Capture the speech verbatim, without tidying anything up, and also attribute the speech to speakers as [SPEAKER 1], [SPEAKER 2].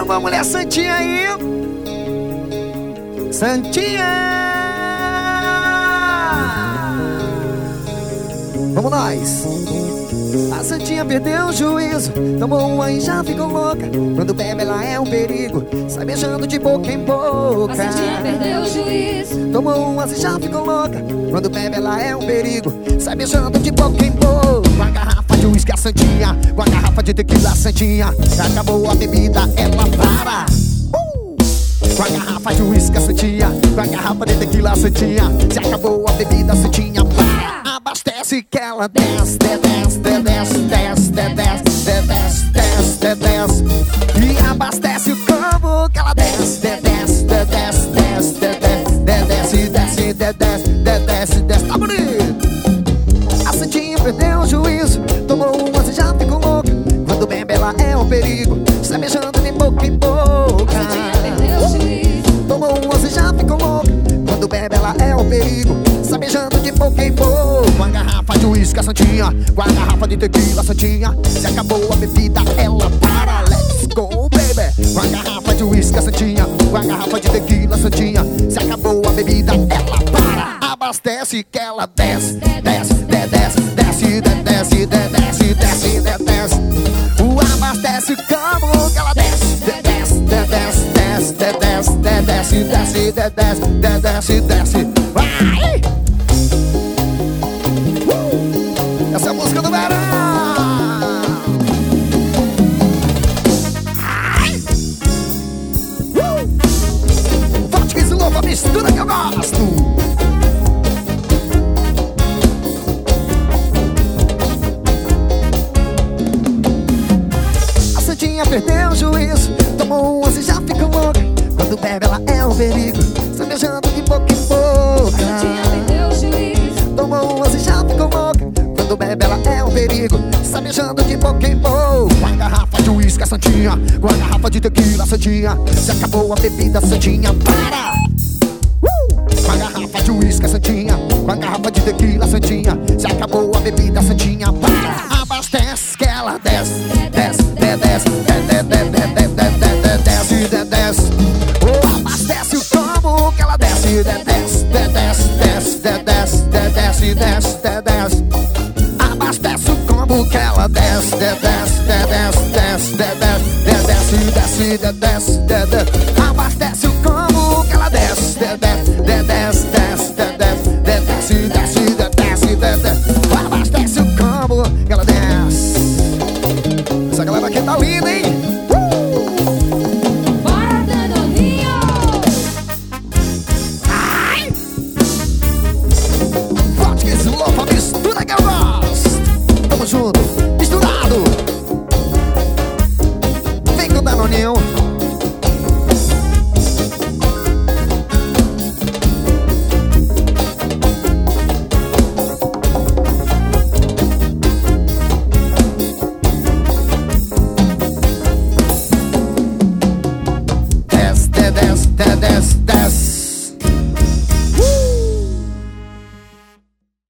[SPEAKER 1] uma mulher santinha aí. Santinha. Vamos nós. A santinha perdeu o juízo, tomou uma e já ficou louca. Quando bebe ela é um perigo, sai beijando de boca em boca.
[SPEAKER 2] A santinha perdeu o juízo,
[SPEAKER 1] tomou uma e já ficou louca. Quando bebe ela é um perigo, sai beijando de boca em boca. Com a garrafa de uísque a santinha, com a garrafa de tequila a santinha, acabou a bebida, ela para. uh! Com a garrafa de uísque a santinha, com a garrafa de tequila a santinha, se acabou a bebida a santinha para. Abastece que ela desce, desce, desce, desce, desce, desce, desce, desce. E abastece o combo que ela desce, desce, desce, desce, desce, desce, desce, desce, desce. Tá bonito! A santinha perdeu o juízo, tomou uma e já ficou louca. Quando bebe ela é um perigo, sai beijando de boca em boca.
[SPEAKER 2] a santinha perdeu o juízo,
[SPEAKER 1] tomou uma e já ficou louca. Quando bebe ela é um perigo, sai beijando de boca em boca. Com a garrafa de uísque a santinha, com a garrafa de tequila a santinha, se acabou a bebida ela para. Let's go baby. Com a garrafa de uísque a santinha, com a garrafa de tequila a santinha, se acabou a bebida ela para. Abastece que ela desce, desce, desce, desce, desce, desce, desce, desce. O abastece como que ela desce, desce, desce, desce, desce, desce, desce, desce, desce, desce. Vai! Uh! Essa é a música do verão. Ai! Uh! Forte que se louva, mistura que eu gosto. Perdeu o juízo, tomou uma e já ficou louca. Quando bebe ela é um perigo, sai beijando de boca em boca.
[SPEAKER 2] a santinha perdeu o juízo,
[SPEAKER 1] tomou uma e já ficou louca. Quando bebe ela é um perigo, sai beijando de boca em boca. Com a garrafa de uísque a santinha, com a garrafa de tequila a santinha, se acabou a bebida a santinha para. uh! Com a garrafa de uísque a santinha, com a garrafa de tequila a santinha, se acabou a bebida a santinha para. Abastece que ela desce, desce, desce, desce, desce, desce. Oh, abastece o combo que ela desce, desce, desce, desce, desce, desce, desce, desce. Abastece o combo que ela desce, desce, desce, desce, desce, desce, desce, desce. Abastece o combo que ela desce, desce, desce, desce, desce, desce, desce, desce. Abastece o combo que ela desce. Essa galera aqui tá linda, hein?
[SPEAKER 2] bora Danoninho!
[SPEAKER 1] Ai! Forte que se louva, mistura que eu gosto. Tamo junto.